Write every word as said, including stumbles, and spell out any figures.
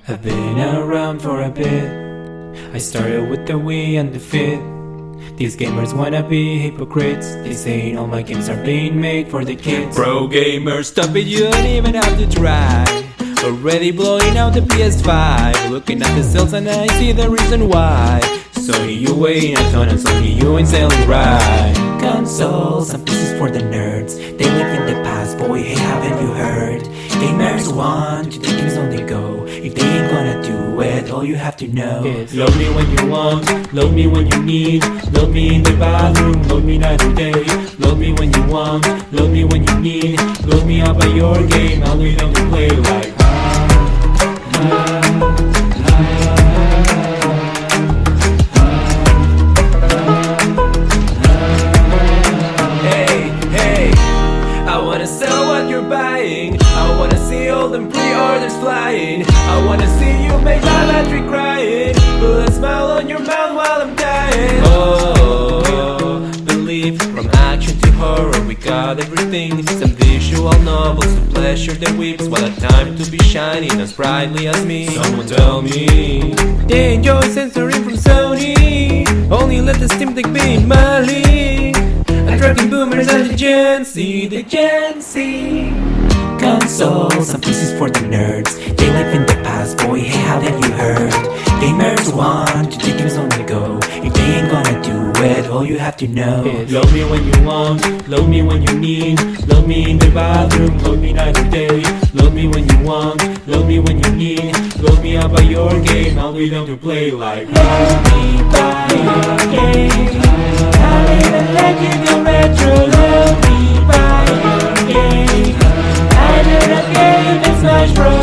I've been around for a bit. I started with the Wii and the Fit. These gamers wanna be hypocrites. They say all my games are being made for the kids. Pro gamers, stop it, you don't even have to try. Already blowing out the P S five. Looking at the sales and I see the reason why. Sony, you ain't a ton, and Sony, you ain't selling right. Consoles and P Cs for the nerds. They live in the past, boy, hey, haven't you heard? Gamers want to take games on the go. If they ain't gonna do it, all you have to know is love me when you want, love me when you need. Love me in the bathroom, love me night or day. Love me when you want, love me when you need. Love me up by your game, I'll be down to play like ah, ah. I wanna see all them pre-orders flying. I wanna see you make my battery crying. Put a smile on your mouth while I'm dying. Oh, believe, from action to horror, we got everything. Some visual novels to pleasure the whips, while a time to be shining as brightly as me. Someone tell me they enjoy censoring from Sony. Only let the Steam Deck be in my league. Attracting boomers and the Gen Z, the Gen Z. Consoles and P Cs for the nerds. They live in the past, boy, hey, haven't you heard? Gamers want to take games on the go. If they ain't gonna do it, all you have to know is love me when you want, love me when you need. Love me in the bathroom, love me night or day. Love me when you want, love me when you need. Love me up by your game, I'll be down to play like love me by your game. I'll even let you go retro. Love me by your game. I do not game in Smash Bros.